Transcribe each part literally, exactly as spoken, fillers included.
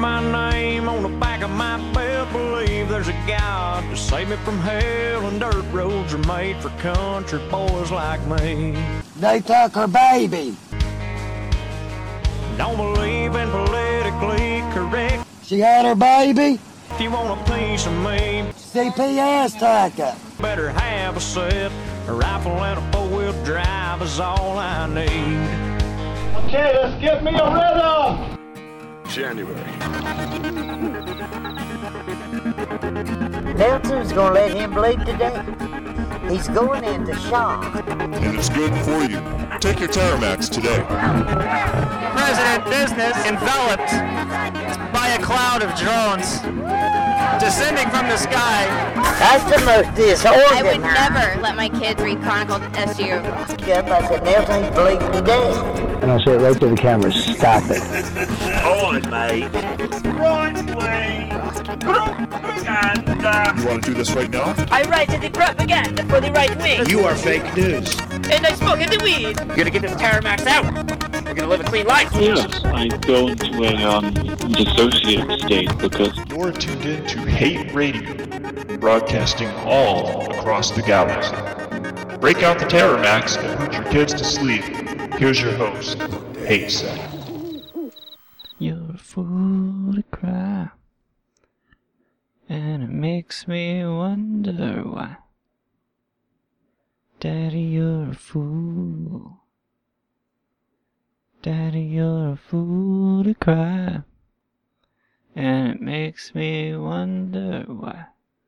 my name on the back of my belt, believe there's a God to save me from hell, and dirt roads are made for country boys like me. They took her baby. Don't believe in politically correct. She had her baby. If you want a piece of me, C P S took her. better have a set. A rifle and a four-wheel drive is all I need. Okay, let's get me a rhythm. January. Nelson's gonna let him bleed today. He's going into shock. And it's good for you. Take your Terramax today. President business enveloped by a cloud of drones descending from the sky. That's the most disorganized. I would never let my kids read Chronicle S U. Yep, I said Nelson's bleeding today. And I said right to the camera, stop it. Hold it, mate. Right, please. And, uh... You want to do this right now? I write the propaganda for the right wing. You are fake news. And I smoke the weed. We're gonna get this Terramax out. We're gonna live a clean life. Yes, I go into a um, dissociative state because you're tuned in to Hate Radio, broadcasting all across the galaxy. Break out the Terramax and put your kids to sleep. Here's your host, Hate Sec. You're a fool to cry, and it makes me wonder why. Daddy, you're a fool. Daddy, you're a fool to cry, and it makes me wonder why.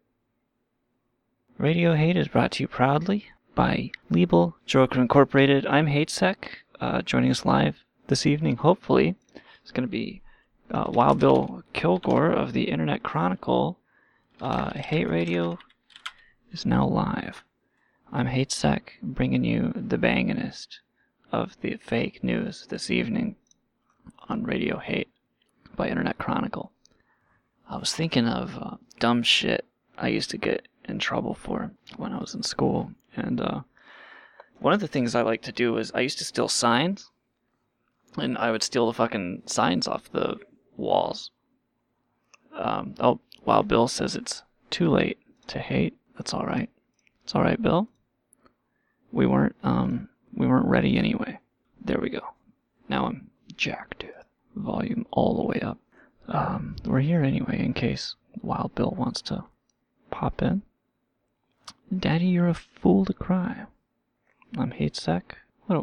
Radio Hate is brought to you proudly by Liebel Joker Incorporated. I'm HateSec. Uh, joining us live this evening, hopefully, is going to be uh, Wild Bill Kilgore of the Internet Chronicle. Uh, Hate Radio is now live. I'm HateSec, bringing you the banginest of the fake news this evening on Radio Hate by Internet Chronicle. I was thinking of uh, dumb shit I used to get in trouble for when I was in school, and uh, one of the things I like to do is I used to steal signs, and I would steal the fucking signs off the walls. Um, oh, Wild Bill says it's too late to hate. That's all right. It's all right, Bill. We weren't um we weren't ready anyway. There we go. Now I'm jacked. Volume all the way up. Um, we're here anyway in case Wild Bill wants to pop in. Daddy, you're a fool to cry. I'm HateSec. What? A,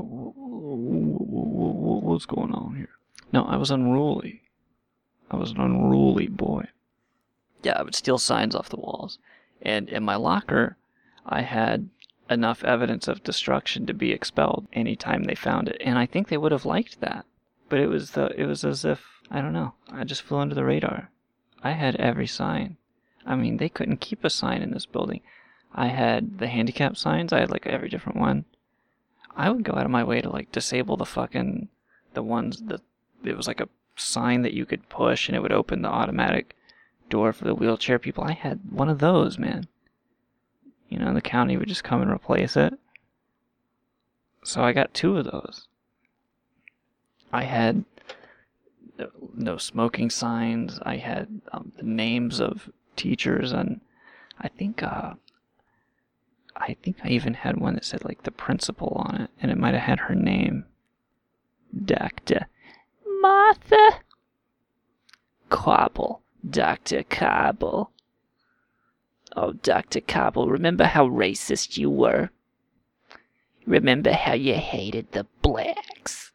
what's going on here? No, I was unruly. I was an unruly boy. Yeah, I would steal signs off the walls, and in my locker, I had enough evidence of destruction to be expelled anytime they found it, and I think they would have liked that. But it was the it was as if, I don't know, I just flew under the radar. I had every sign. I mean, they couldn't keep a sign in this building. I had the handicap signs. I had like every different one. I would go out of my way to like disable the fucking the ones that it was like a sign that you could push and it would open the automatic door for the wheelchair people. I had one of those, man. You know, the county would just come and replace it. So I got two of those. I had no smoking signs. I had um, the names of teachers, and I think uh, I think I even had one that said like the principal on it, and it might have had her name. Doctor Martha Cobble. Doctor Cobble. Oh, Doctor Cobble, remember how racist you were? Remember how you hated the blacks?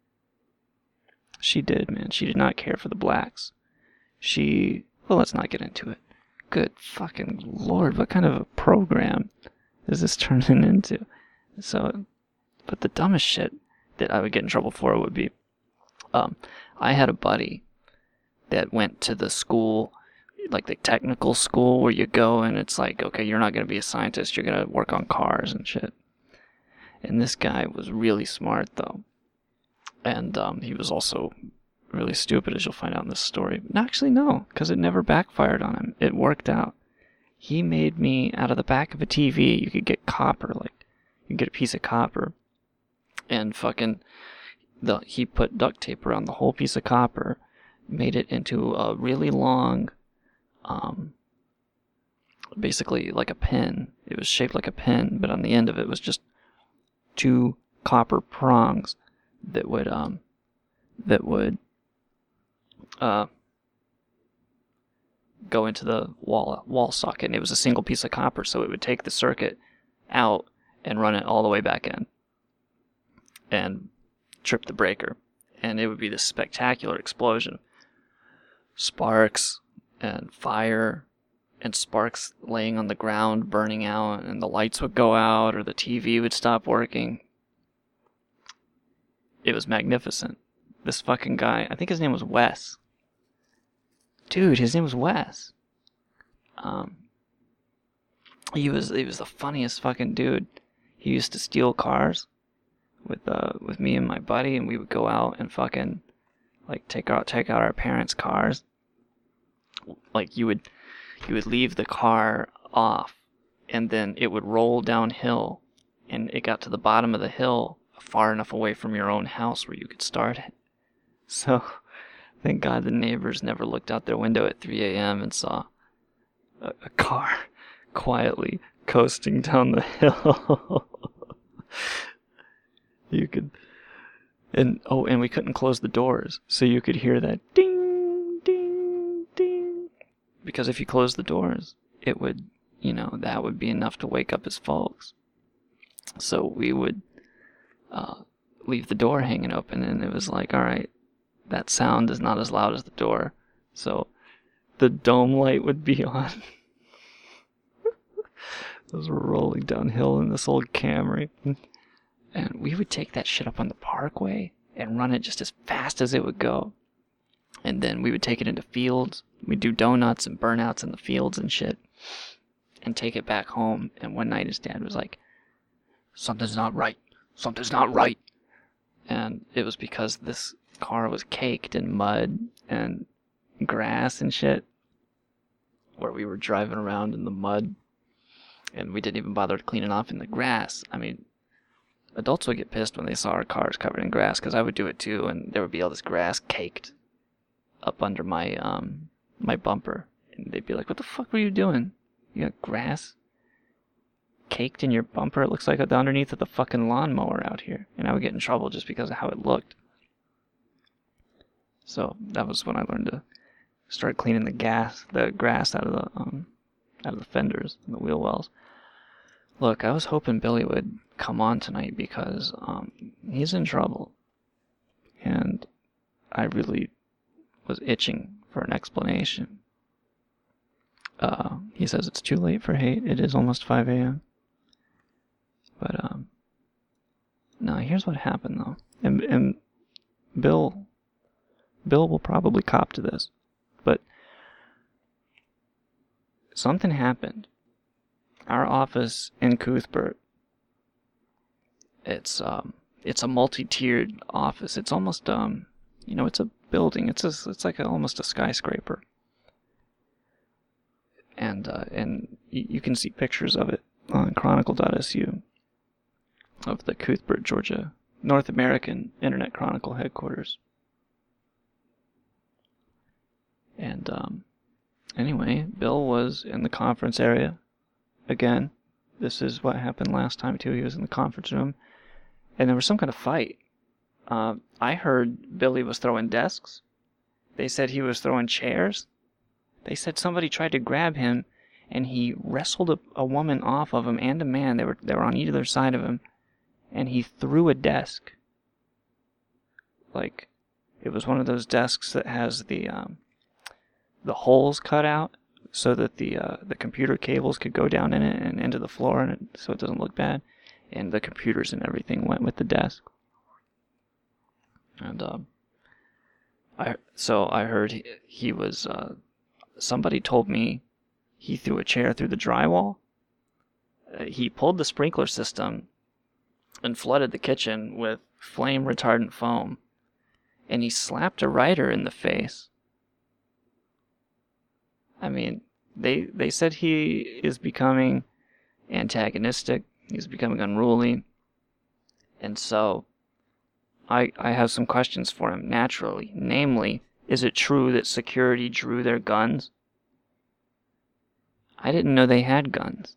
She did, man. She did not care for the blacks. She... Well, let's not get into it. Good fucking lord, what kind of a program is this turning into? So, but the dumbest shit that I would get in trouble for would be, um, I had a buddy that went to the school, like the technical school where you go and it's like, okay, you're not going to be a scientist, you're going to work on cars and shit. And this guy was really smart, though. And um, he was also really stupid, as you'll find out in this story. Actually, no, because it never backfired on him. It worked out. He made me, out of the back of a T V, you could get copper, like, you could get a piece of copper, and fucking, the, he put duct tape around the whole piece of copper, made it into a really long, um, basically like a pin. It was shaped like a pin, but on the end of it was just two copper prongs that would, um, that would, uh, go into the wall wall socket, and it was a single piece of copper, so it would take the circuit out and run it all the way back in and trip the breaker, and it would be this spectacular explosion. Sparks and fire and sparks laying on the ground burning out, and the lights would go out or the T V would stop working. It was magnificent. This fucking guy, I think his name was Wes. Dude, his name was Wes. Um, he was he was the funniest fucking dude. He used to steal cars with uh with me and my buddy, and we would go out and fucking like take out take out our parents' cars. Like you would you would leave the car off, and then it would roll downhill, and it got to the bottom of the hill far enough away from your own house where you could start it. So thank God the neighbors never looked out their window at three a.m. and saw a, a car quietly coasting down the hill. You could, and oh, and we couldn't close the doors, so you could hear that ding, ding, ding. Because if you closed the doors, it would, you know, that would be enough to wake up his folks. So we would uh, leave the door hanging open, and it was like, all right, that sound is not as loud as the door, so the dome light would be on. Those were rolling downhill in this old Camry, and we would take that shit up on the parkway and run it just as fast as it would go, and then we would take it into fields. We'd do donuts and burnouts in the fields and shit, and take it back home. And one night his dad was like, something's not right, something's not right, and it was because this car was caked in mud and grass and shit, where we were driving around in the mud, and we didn't even bother to clean it off in the grass. I mean, adults would get pissed when they saw our cars covered in grass, because I would do it too, and there would be all this grass caked up under my um my bumper, and they'd be like, what the fuck were you doing? You got grass caked in your bumper? It looks like the underneath of the fucking lawnmower out here. And I would get in trouble just because of how it looked. So that was when I learned to start cleaning the gas, the grass out of the um, out of the fenders and the wheel wells. Look, I was hoping Billy would come on tonight because um, he's in trouble, and I really was itching for an explanation. Uh, he says it's too late for hate. It is almost five a.m. But um, no, here's what happened though, and and Bill. Bill will probably cop to this, but something happened. Our office in Cuthbert, it's um, it's a multi-tiered office. It's almost um, you know, it's a building. It's a, it's like a, almost a skyscraper. And uh, and y- you can see pictures of it on Chronicle dot S U of the Cuthbert, Georgia, North American Internet Chronicle headquarters. And, um, anyway, Bill was in the conference area. Again, this is what happened last time, too. He was in the conference room, and there was some kind of fight. Uh, I heard Billy was throwing desks. They said he was throwing chairs. They said somebody tried to grab him, and he wrestled a, a woman off of him and a man. They were, they were on either side of him, and he threw a desk. Like, it was one of those desks that has the, um, the holes cut out so that the uh, the computer cables could go down in it and into the floor, and it, so it doesn't look bad. And the computers and everything went with the desk. And um, I so I heard he, he was. Uh, somebody told me he threw a chair through the drywall. Uh, he pulled the sprinkler system and flooded the kitchen with flame retardant foam, and he slapped a writer in the face. I mean, they they said he is becoming antagonistic, he's becoming unruly, and so I I have some questions for him, naturally. Namely, Is it true that security drew their guns? I didn't know they had guns.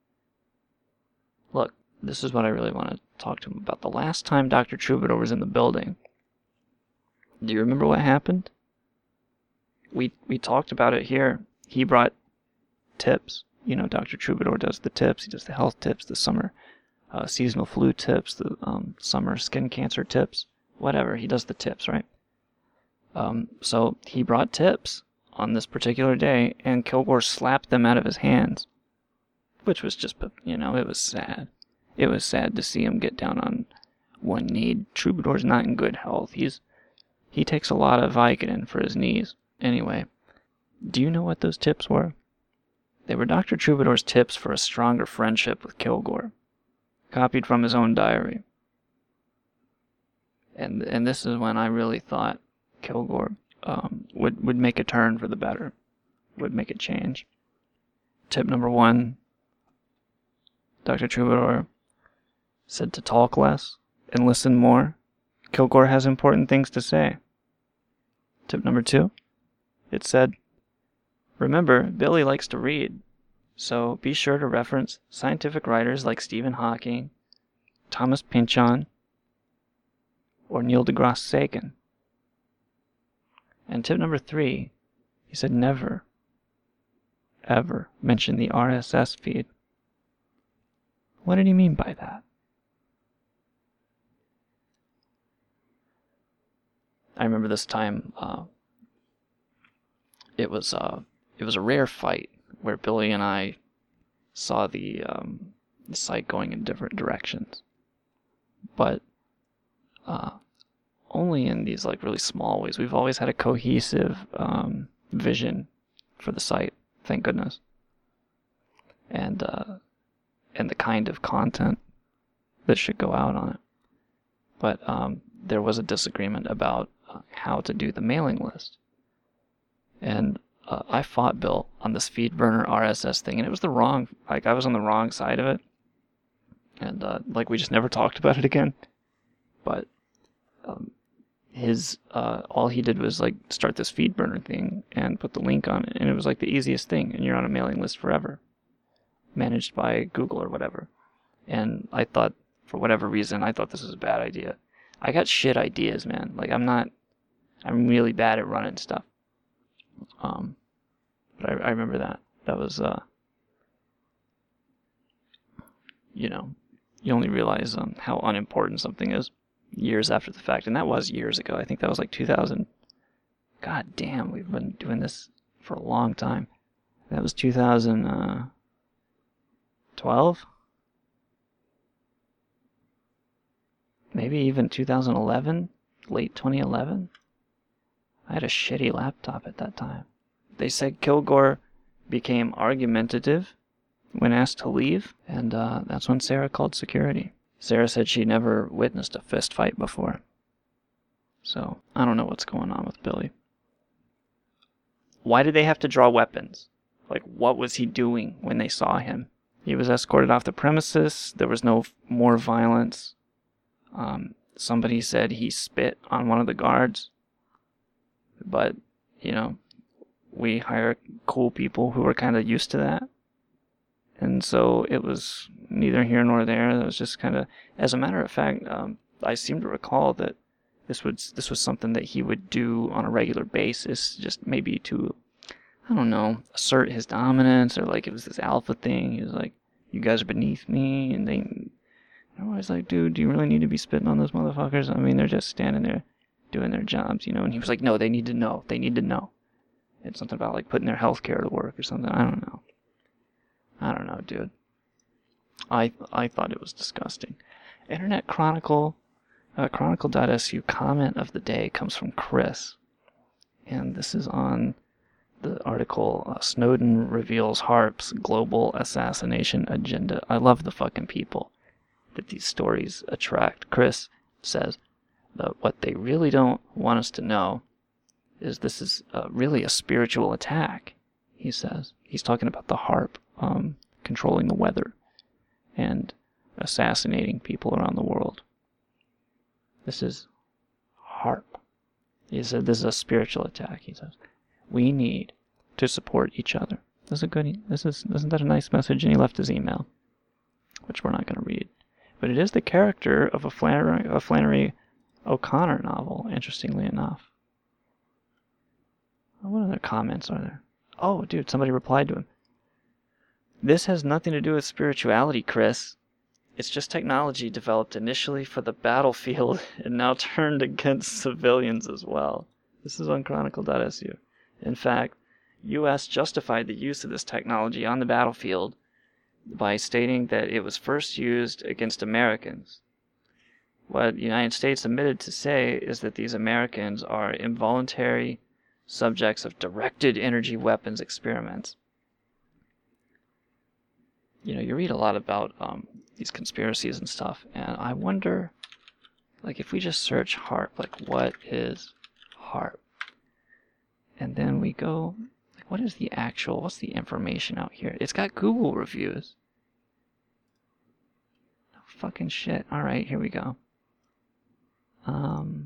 Look, this is what I really want to talk to him about. The last time Doctor Troubadour was in the building, do you remember what happened? We we talked about it here. He brought tips. You know, Doctor Troubadour does the tips. He does the health tips, the summer uh, seasonal flu tips, the um, summer skin cancer tips, whatever. He does the tips, right? Um, so he brought tips on this particular day, and Kilgore slapped them out of his hands, which was just, you know, it was sad. It was sad to see him get down on one knee. Troubadour's not in good health. He's he takes a lot of Vicodin for his knees. Anyway, do you know what those tips were? They were Doctor Troubadour's tips for a stronger friendship with Kilgore, copied from his own diary. And and this is when I really thought Kilgore um, would, would make a turn for the better, would make a change. Tip number one, Doctor Troubadour said to talk less and listen more. Kilgore has important things to say. Tip number two, it said, remember, Billy likes to read, so be sure to reference scientific writers like Stephen Hawking, Thomas Pynchon, or Neil deGrasse Tyson. And tip number three, he said never, ever mention the R S S feed. What did he mean by that? I remember this time, uh, it was uh, it was a rare fight where Billy and I saw the, um, the site going in different directions, but uh, only in these like really small ways. We've always had a cohesive um, vision for the site, thank goodness, and uh, and the kind of content that should go out on it. But um, there was a disagreement about uh, how to do the mailing list. And uh, I fought Bill on this FeedBurner R S S thing, and it was the wrong, like I was on the wrong side of it. And uh, like we just never talked about it again. But um, his, uh, all he did was like start this FeedBurner thing and put the link on it, and it was like the easiest thing, and you're on a mailing list forever, managed by Google or whatever. And I thought, for whatever reason, I thought this was a bad idea. I got shit ideas, man. Like, I'm not, I'm really bad at running stuff. Um, but I, I remember that. That was, uh, you know, you only realize um, how unimportant something is years after the fact. And that was years ago. I think that was like two thousand. God damn, we've been doing this for a long time. That was two thousand twelve? Maybe even two thousand eleven? Late twenty eleven? I had a shitty laptop at that time. They said Kilgore became argumentative when asked to leave, and uh, that's when Sarah called security. Sarah said she never witnessed a fist fight before. So, I don't know what's going on with Billy. Why did they have to draw weapons? Like, what was he doing when they saw him? He was escorted off the premises. There was no f- more violence. Um, somebody said he spit on one of the guards. But, you know, we hire cool people who are kind of used to that. And so it was neither here nor there. It was just kind of, as a matter of fact, um, I seem to recall that this was, this was something that he would do on a regular basis, just maybe to, I don't know, assert his dominance, or like it was this alpha thing. He was like, you guys are beneath me, and they, I was like, dude, do you really need to be spitting on those motherfuckers? I mean, they're just standing there doing their jobs, you know? And he was like, no, they need to know. They need to know. It's something about like putting their health care to work or something. I don't know. I don't know, dude. I I thought it was disgusting. Internet Chronicle, uh, Chronicle dot S U comment of the day comes from Chris. And this is on the article, uh, Snowden reveals Harp's global assassination agenda. I love the fucking people that these stories attract. Chris says that what they really don't want us to know is this is uh, really a spiritual attack, he says. He's talking about the Harp um, controlling the weather and assassinating people around the world. This is Harp. He said this is a spiritual attack. He says we need to support each other. This is a good. This is isn't that a nice message? And he left his email, which we're not going to read. But it is the character of a Flannery, a Flannery O'Connor novel. Interestingly enough. What other comments are there? Oh, dude, somebody replied to him. This has nothing to do with spirituality, Chris. It's just technology developed initially for the battlefield and now turned against civilians as well. This is on Chronicle dot S U. In fact, U S justified the use of this technology on the battlefield by stating that it was first used against Americans. What the United States admitted to say is that these Americans are involuntary subjects of directed energy weapons experiments. You know, you read a lot about um, these conspiracies and stuff, and I wonder, like, if we just search HAARP, like, what is HAARP? And then we go, like, what is the actual, what's the information out here? It's got Google reviews. Oh, fucking shit. Alright, here we go. Um...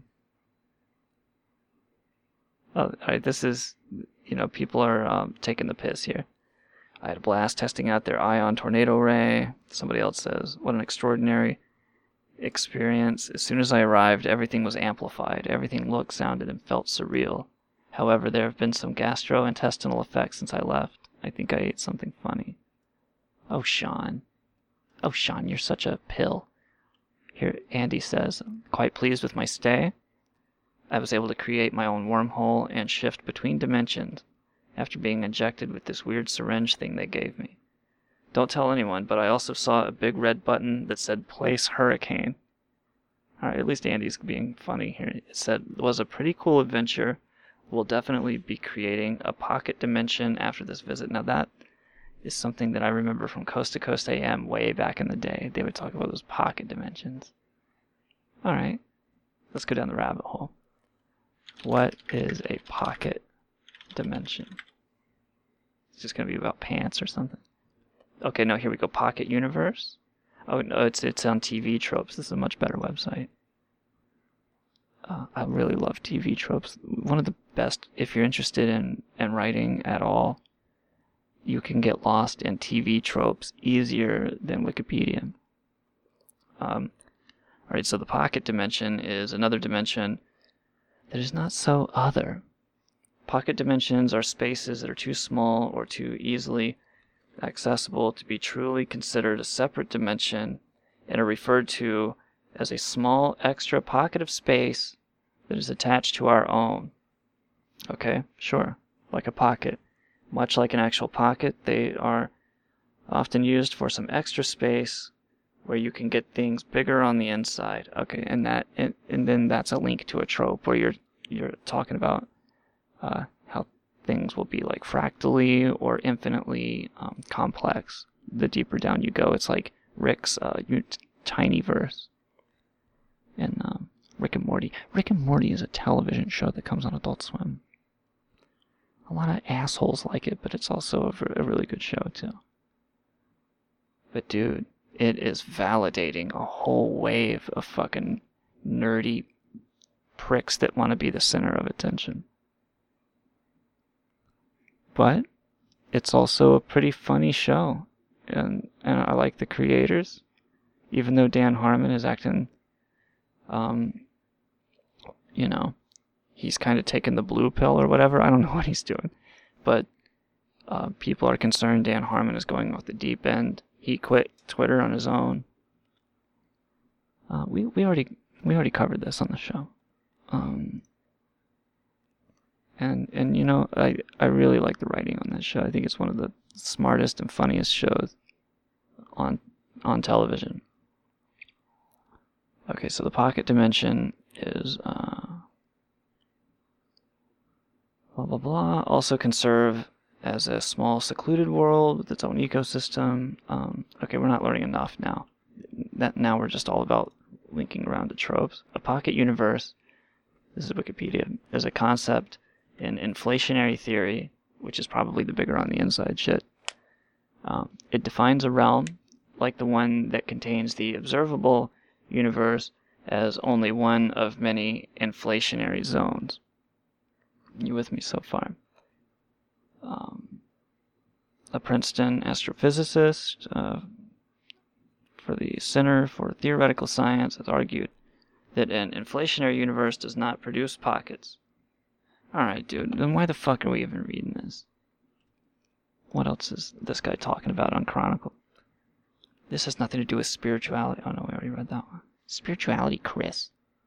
Oh, alright, this is, you know, people are um, taking the piss here. I had a blast testing out their ion tornado ray. Somebody else says, what an extraordinary experience. As soon as I arrived, everything was amplified. Everything looked, sounded, and felt surreal. However, there have been some gastrointestinal effects since I left. I think I ate something funny. Oh, Sean. Oh, Sean, you're such a pill. Here, Andy says, I'm quite pleased with my stay. I was able to create my own wormhole and shift between dimensions after being injected with this weird syringe thing they gave me. Don't tell anyone, but I also saw a big red button that said Place Hurricane. Alright, at least Andy's being funny here. It said, it was a pretty cool adventure. We'll definitely be creating a pocket dimension after this visit. Now that is something that I remember from Coast to Coast A M way back in the day. They would talk about those pocket dimensions. Alright, let's go down the rabbit hole. What is a pocket dimension? It's just going to be about pants or something. Okay, no, here we go. Pocket Universe. Oh, no, it's it's on T V Tropes. This is a much better website. Uh, I really love T V Tropes. One of the best, if you're interested in, in writing at all, you can get lost in T V Tropes easier than Wikipedia. Um, Alright, so the pocket dimension is another dimension that is not so other. Pocket dimensions are spaces that are too small or too easily accessible to be truly considered a separate dimension and are referred to as a small extra pocket of space that is attached to our own. Okay, sure, like a pocket. Much like an actual pocket, they are often used for some extra space where you can get things bigger on the inside. Okay, and that and, and then that's a link to a trope where you're you're talking about uh, how things will be like fractally or infinitely um, complex. The deeper down you go, it's like Rick's uh, tiny verse. And um, Rick and Morty. Rick and Morty is a television show that comes on Adult Swim. A lot of assholes like it, but it's also a, a really good show too. But dude, it is validating a whole wave of fucking nerdy pricks that want to be the center of attention. But it's also a pretty funny show. And and I like the creators. Even though Dan Harmon is acting, um, you know, he's kind of taking the blue pill or whatever. I don't know what he's doing. But uh, people are concerned Dan Harmon is going off the deep end. He quit Twitter on his own. Uh, we we already we already covered this on the show. Um, and and you know, I, I really like the writing on this show. I think it's one of the smartest and funniest shows on on television. Okay, so the pocket dimension is uh, blah blah blah. Also can serve as a small secluded world with its own ecosystem. Um, okay, we're not learning enough now. That now we're just all about linking around to tropes. A pocket universe, this is Wikipedia, is a concept in inflationary theory, which is probably the bigger on the inside shit. Um, it defines a realm like the one that contains the observable universe as only one of many inflationary zones. You with me so far? Um, a Princeton astrophysicist uh, for the Center for Theoretical Science has argued that an inflationary universe does not produce pockets. Alright, dude, then why the fuck are we even reading this? What else is this guy talking about on Chronicle? This has nothing to do with spirituality. Oh no, we already read that one. Spirituality, Chris.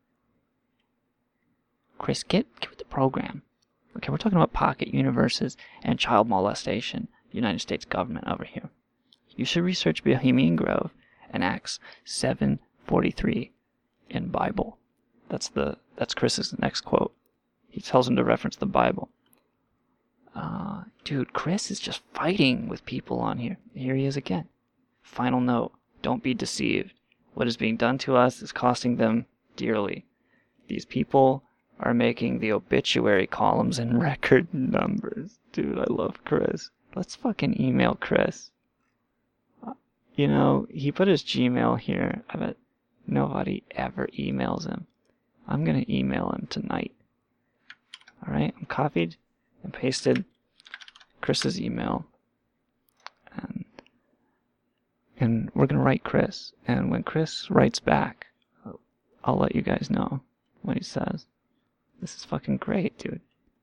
Chris, get, get with the program. Okay, we're talking about pocket universes and child molestation. The United States government over here. You should research Bohemian Grove and Acts seven forty-three in Bible. That's the that's Chris's next quote. He tells him to reference the Bible. Uh, dude, Chris is just fighting with people on here. Here he is again. Final note. Don't be deceived. What is being done to us is costing them dearly. These people are making the obituary columns in record numbers. Dude, I love Chris. Let's fucking email Chris. Uh, you know, he put his Gmail here. I bet nobody ever emails him. I'm gonna email him tonight. Alright, I'm copied and pasted Chris's email. And and we're gonna write Chris. And when Chris writes back, I'll let you guys know what he says. This is fucking great, dude.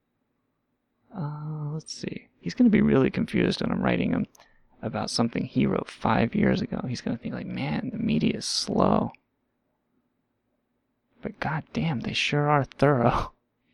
Uh, let's see. He's gonna be really confused when I'm writing him about something he wrote five years ago. He's gonna think like, man, the media is slow. But goddamn, they sure are thorough.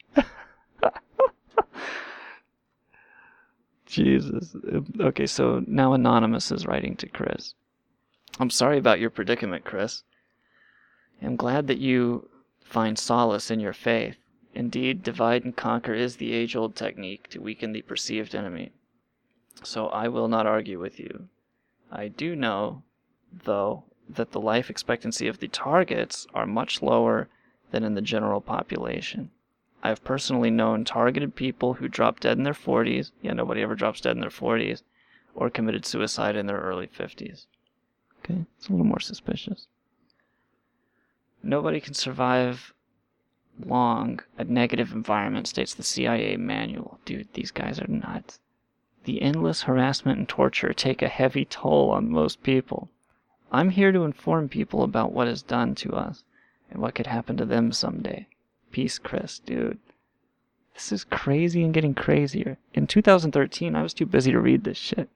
Jesus. Okay, so now Anonymous is writing to Chris. I'm sorry about your predicament, Chris. I'm glad that you find solace in your faith. Indeed, divide and conquer is the age-old technique to weaken the perceived enemy. So I will not argue with you. I do know, though, that the life expectancy of the targets are much lower than in the general population. I have personally known targeted people who dropped dead in their forties, yeah, nobody ever drops dead in their forties, or committed suicide in their early fifties. Okay, it's a little more suspicious. Nobody can survive long a negative environment, states the C I A manual. Dude, these guys are nuts. The endless harassment and torture take a heavy toll on most people. I'm here to inform people about what is done to us and what could happen to them someday. Peace, Chris, dude. This is crazy and getting crazier. In two thousand thirteen, I was too busy to read this shit.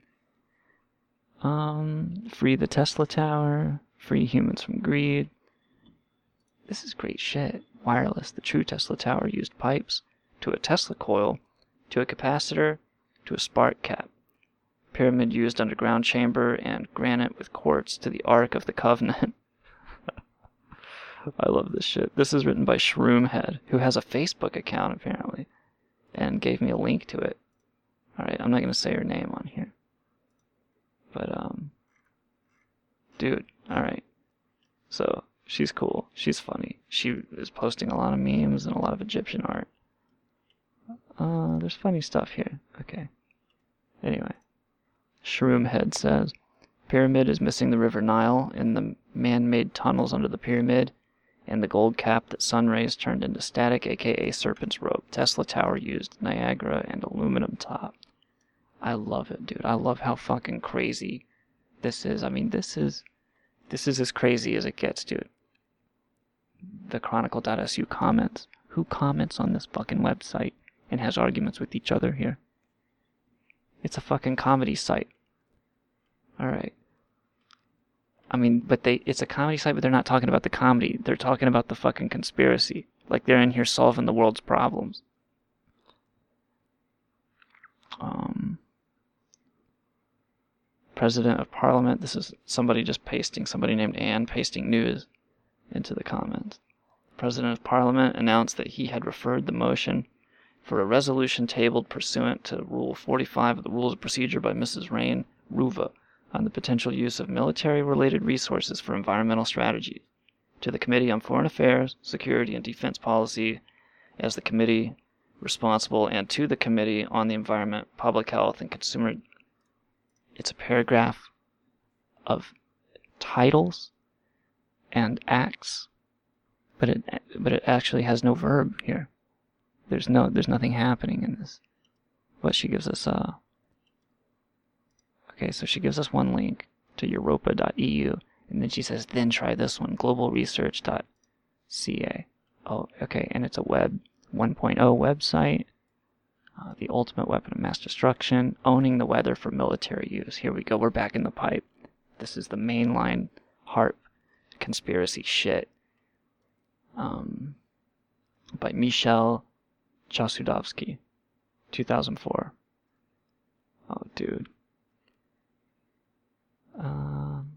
Um, free the Tesla Tower, free humans from greed. This is great shit. Wireless, the true Tesla Tower used pipes to a Tesla coil, to a capacitor, to a spark cap. Pyramid used underground chamber and granite with quartz to the Ark of the Covenant. I love this shit. This is written by Shroomhead, who has a Facebook account apparently, and gave me a link to it. Alright, I'm not going to say her name on here. But, um, dude, alright. So, she's cool. She's funny. She is posting a lot of memes and a lot of Egyptian art. Uh, there's funny stuff here. Okay. Anyway. Shroomhead says, Pyramid is missing the River Nile in the man-made tunnels under the pyramid, and the gold cap that sun rays turned into static, aka Serpent's Rope. Tesla Tower used Niagara and aluminum top. I love it, dude. I love how fucking crazy this is. I mean, this is this is as crazy as it gets, dude. The Chronicle dot S U comments. Who comments on this fucking website and has arguments with each other here? It's a fucking comedy site. Alright. I mean, but they it's a comedy site, but they're not talking about the comedy. They're talking about the fucking conspiracy. Like they're in here solving the world's problems. Um, President of Parliament. This is somebody just pasting, somebody named Anne pasting news into the comments. President of Parliament announced that he had referred the motion for a resolution tabled pursuant to Rule forty-five of the Rules of Procedure by Missus Rain Ruva on the potential use of military-related resources for environmental strategies to the Committee on Foreign Affairs, Security, and Defense Policy as the committee responsible, and to the Committee on the Environment, Public Health, and Consumer. It's a paragraph of titles and acts, but it but it actually has no verb here. there's no, there's nothing happening in this. But she gives us, uh, okay, so she gives us one link to europa dot e u, and then she says, then try this one, global research dot c a. Oh, okay, and it's a web one point oh website. Uh, the ultimate weapon of mass destruction, owning the weather for military use. Here we go, we're back in the pipe. This is the mainline HAARP conspiracy shit. Um, by Michel Chossudovsky, two thousand four. Oh, dude. Um,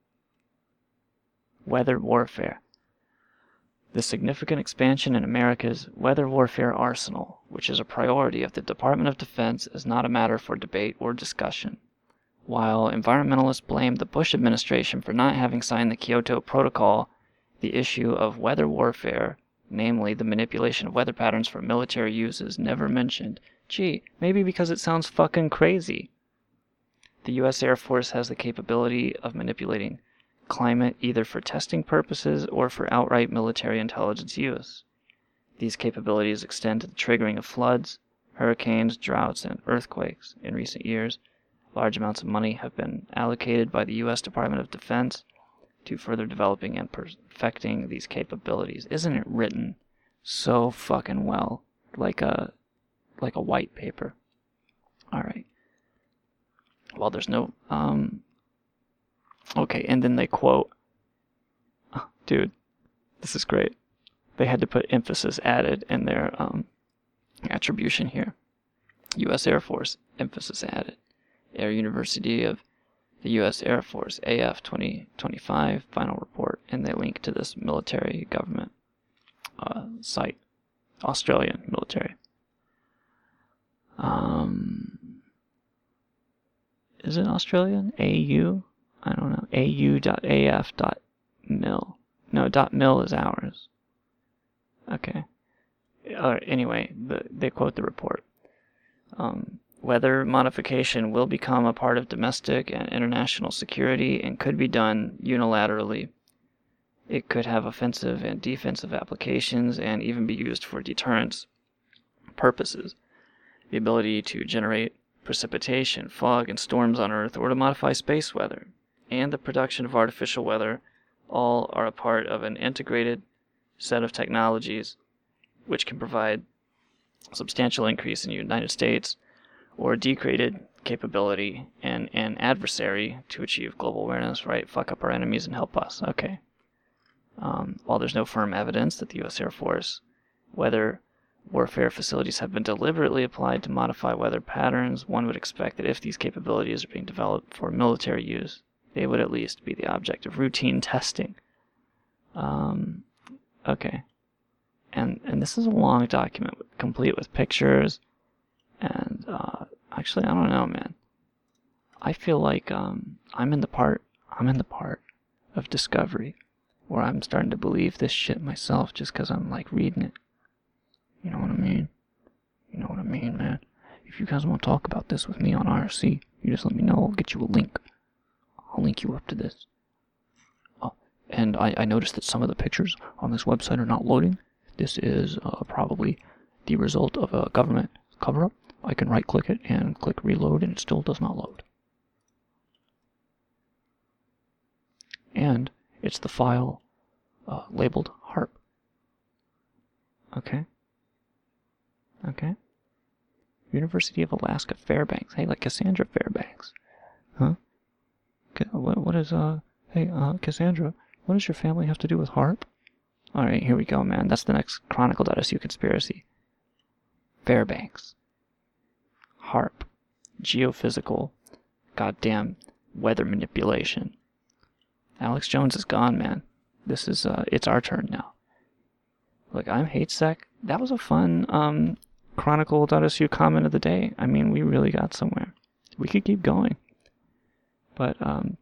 weather warfare. The significant expansion in America's weather warfare arsenal, which is a priority of the Department of Defense, is not a matter for debate or discussion. While environmentalists blame the Bush administration for not having signed the Kyoto Protocol, the issue of weather warfare, namely the manipulation of weather patterns for military use, is never mentioned. Gee, maybe because it sounds fucking crazy. The U S Air Force has the capability of manipulating climate either for testing purposes or for outright military intelligence use. These capabilities extend to the triggering of floods, hurricanes, droughts, and earthquakes. In recent years, large amounts of money have been allocated by the U S Department of Defense to further developing and perfecting these capabilities. Isn't it written so fucking well? Like a like a white paper. Alright. Well, there's no um okay, and then they quote, oh, dude, this is great. They had to put emphasis added in their um, attribution here. U S Air Force, emphasis added. Air University of the U S Air Force, A F twenty twenty-five, final report, and they link to this military government uh, site. Australian military. Um, is it Australian? A U? I don't know. A U dot A F dot mil. No, dot mil is ours. Okay. Uh, anyway, the, they quote the report. Um, weather modification will become a part of domestic and international security and could be done unilaterally. It could have offensive and defensive applications and even be used for deterrence purposes. The ability to generate precipitation, fog, and storms on Earth, or to modify space weather, and the production of artificial weather, all are a part of an integrated set of technologies which can provide a substantial increase in the United States or degraded capability in an adversary to achieve global awareness, right? Fuck up our enemies and help us. Okay. Um, while there's no firm evidence that the U S Air Force weather warfare facilities have been deliberately applied to modify weather patterns, one would expect that if these capabilities are being developed for military use, they would at least be the object of routine testing. Um, okay. And and this is a long document, complete with pictures, and uh, actually, I don't know, man. I feel like um, I'm in the part, I'm in the part of Discovery where I'm starting to believe this shit myself just because I'm, like, reading it. You know what I mean? You know what I mean, man? If you guys want to talk about this with me on I R C, you just let me know. I'll get you a link. I'll link you up to this. Oh, and I, I noticed that some of the pictures on this website are not loading. This is uh, probably the result of a government cover-up. I can right-click it and click reload, and it still does not load. And it's the file uh, labeled HAARP. Okay. Okay. University of Alaska Fairbanks. Hey, like Cassandra Fairbanks. Huh? What, what is, uh, hey, uh, Cassandra, what does your family have to do with HAARP? Alright, here we go, man. That's the next Chronicle dot S U conspiracy. Fairbanks. HAARP. Geophysical. Goddamn weather manipulation. Alex Jones is gone, man. This is, uh, it's our turn now. Look, I'm HateSec. That was a fun, um, Chronicle dot S U comment of the day. I mean, we really got somewhere. We could keep going. But, um,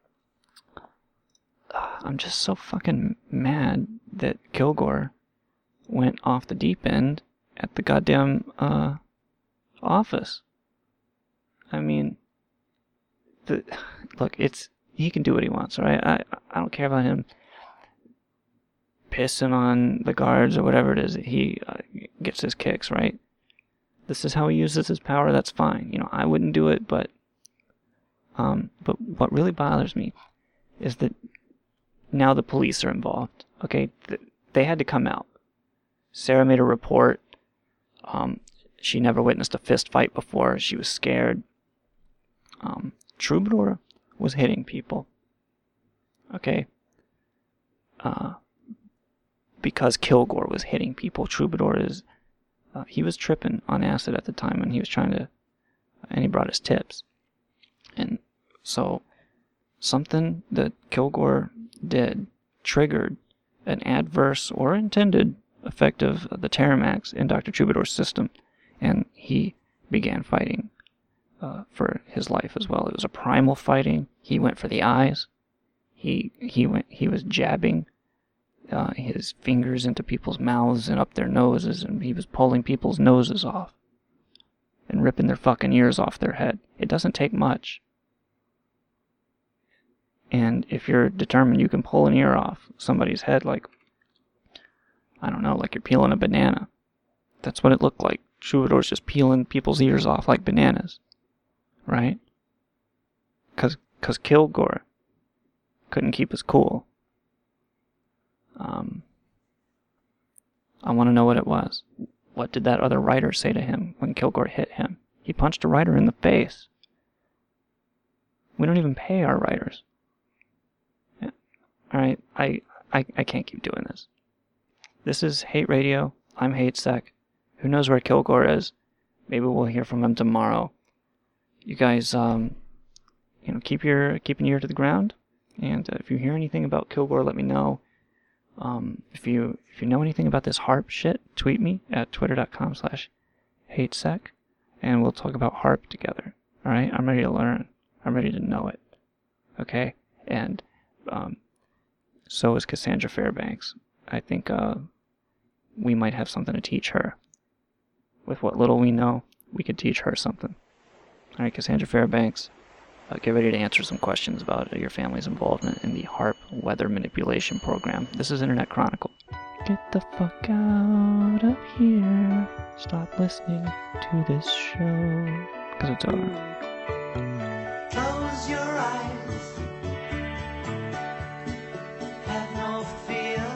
I'm just so fucking mad that Kilgore went off the deep end at the goddamn, uh, office. I mean, the, look, it's, he can do what he wants, right? I, I don't care about him pissing on the guards or whatever it is, he uh, gets his kicks, right? This is how he uses his power, that's fine. You know, I wouldn't do it, but um, but what really bothers me is that now the police are involved. Okay, Th- they had to come out. Sarah made a report. Um, she never witnessed a fist fight before. She was scared. Um, Troubadour was hitting people. Okay? Uh, because Kilgore was hitting people. Troubadour is... Uh, he was tripping on acid at the time when he was trying to... And he brought his tips. And so, something that Kilgore did triggered an adverse or intended effect of the Terramax in Doctor Troubadour's system. And he began fighting uh, for his life as well. It was a primal fighting. He went for the eyes. He he went. He was jabbing uh, his fingers into people's mouths and up their noses, and he was pulling people's noses off and ripping their fucking ears off their head. It doesn't take much. And if you're determined you can pull an ear off somebody's head, like, I don't know, like you're peeling a banana. That's what it looked like. Troubadour's just peeling people's ears off like bananas. Right? Cause, cause Kilgore couldn't keep his cool. Um, I want to know what it was. What did that other writer say to him when Kilgore hit him? He punched a writer in the face. We don't even pay our writers. Yeah. Alright, I, I, I can't keep doing this. This is Hate Radio. I'm HateSec. Who knows where Kilgore is? Maybe we'll hear from him tomorrow. You guys, um, you know, keep your keep an ear to the ground. And uh, if you hear anything about Kilgore, let me know. Um, if you if you know anything about this HARP shit, tweet me at twitter.com slash hatesec, and we'll talk about HARP together. All right, I'm ready to learn. I'm ready to know it. Okay, and um, so is Cassandra Fairbanks. I think uh, we might have something to teach her. With what little we know, we could teach her something. All right, Cassandra Fairbanks. Uh, get ready to answer some questions about uh, your family's involvement in the HARP weather manipulation program. This is Internet Chronicle. Get the fuck out of here. Stop listening to this show. Because it's over. Close your eyes. Have no fear.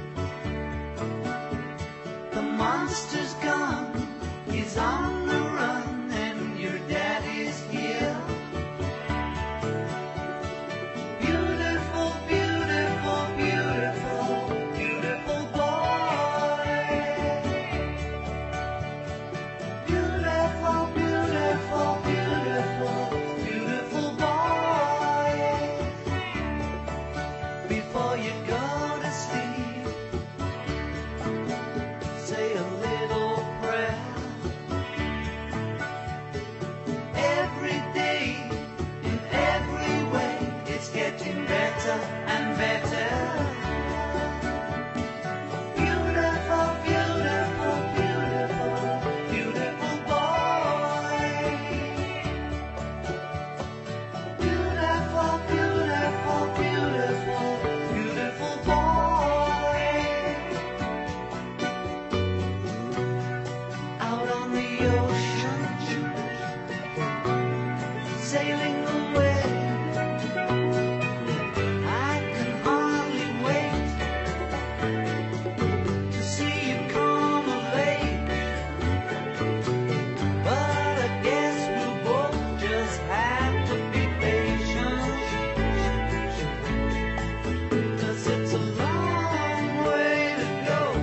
The monster's gone. He's on the run. And your daddy's here. Beautiful, beautiful, beautiful, beautiful boy. Beautiful, beautiful, beautiful, beautiful boy. Before you go to sleep, say a little prayer. Every day, in every way, it's getting better and better. Beautiful, beautiful, beautiful, beautiful boy. Beautiful, beautiful, beautiful, beautiful boy. Out on the ocean, sailing away. I can hardly wait to see you come of age. But I guess we'll both just have to be patient. 'Cause it's a long way to go,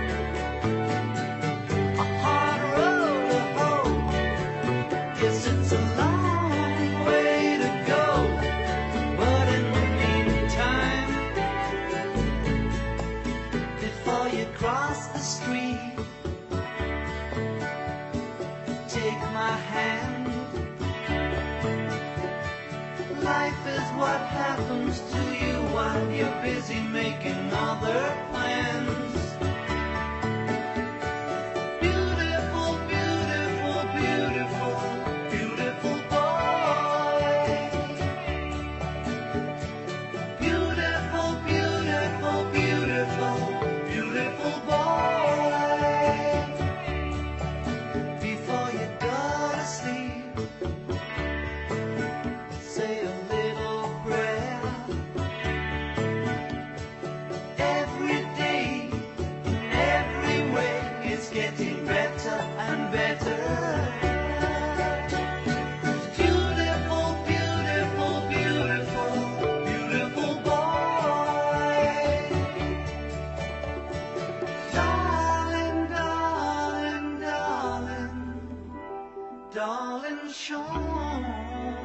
a hard road to hoe. Yes, it's a long way to go. But in the meantime, before you cross the street, take my hand. Life is what happens to you while you're busy making other plans. Beautiful, beautiful, beautiful, beautiful boy. Beautiful, beautiful, beautiful, darling Sean.